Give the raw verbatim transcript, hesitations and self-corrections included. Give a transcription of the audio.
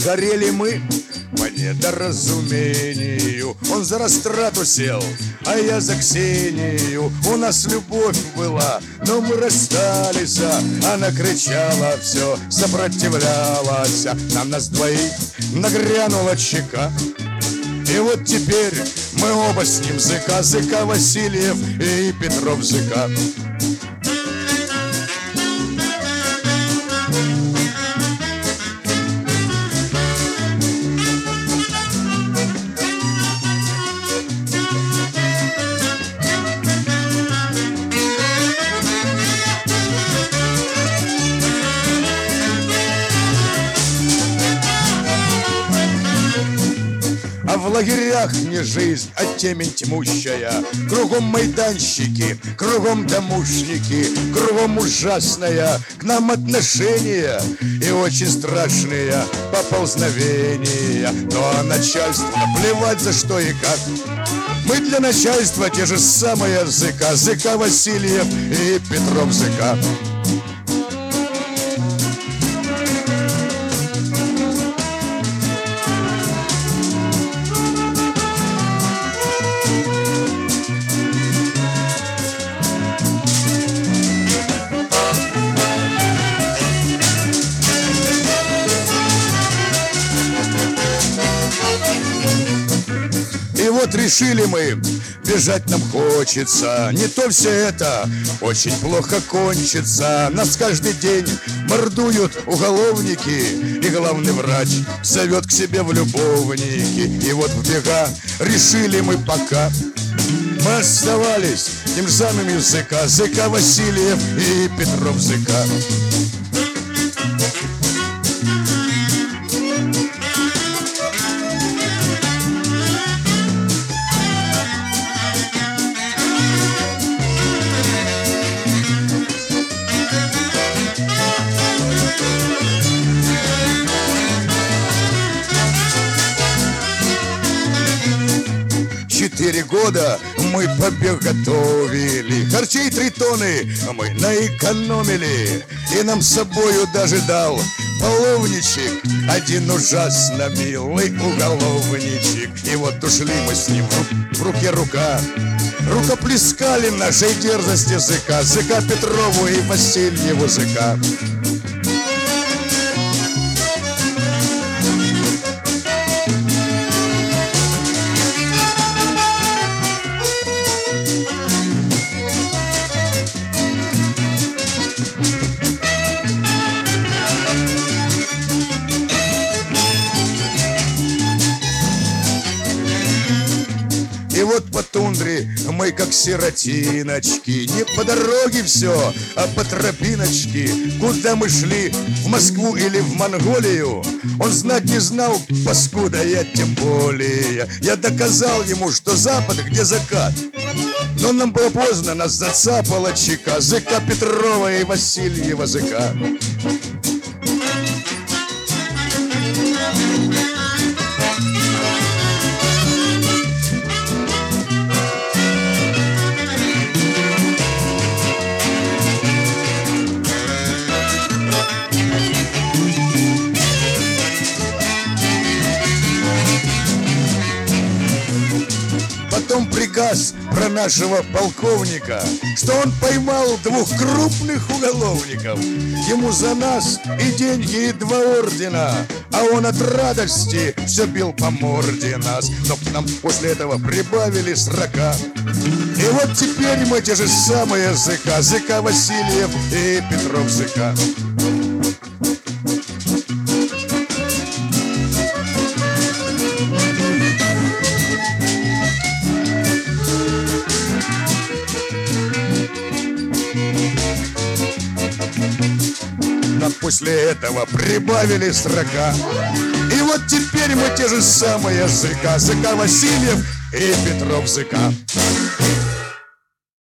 Сгорели мы по недоразумению. Он за растрату сел, а я за Ксению. У нас любовь была, но мы расстались. Она кричала все, сопротивлялась. На нас двоих нагрянула чека. И вот теперь мы оба с ним ЗК. ЗК Васильев и Петров ЗК. А в лагерях не жизнь, а темень тьмущая. Кругом майданщики, кругом домушники, кругом ужасная к нам отношения и очень страшные поползновения. Но начальству наплевать за что и как. Мы для начальства те же самые ЗК. ЗК Васильев и Петров ЗК. И вот решили мы, бежать нам хочется. Не то все это очень плохо кончится. Нас каждый день мордуют уголовники, и главный врач зовет к себе в любовники. И вот в бега решили мы пока. Мы оставались тем самым ЗК. ЗК Васильев и Петров ЗК. Четыре года мы побег готовили, харчей три тонны мы наэкономили. И нам с собою даже дал половничек один ужасно милый уголовничек. И вот ушли мы с ним, в руке рука, рукоплескали нашей дерзости ЗК. ЗК Петрову и Васильеву ЗК. И вот по тундре мы как сиротиночки. Не по дороге все, а по тропиночке. Куда мы шли, в Москву или в Монголию, он знать не знал, паскуда, я тем более. Я доказал ему, что запад, где закат. Но нам было поздно, нас зацапала чека. ЗК Петрова и Васильева ЗК. Потом приказ про нашего полковника, что он поймал двух крупных уголовников. Ему за нас и деньги, и два ордена, а он от радости все бил по морде нас. Но к нам после этого прибавили срока. И вот теперь мы те же самые ЗК. ЗК Васильев и Петров ЗК. Нам после этого прибавили срока. И вот теперь мы те же самые ЗК. ЗК Васильев и Петров ЗК.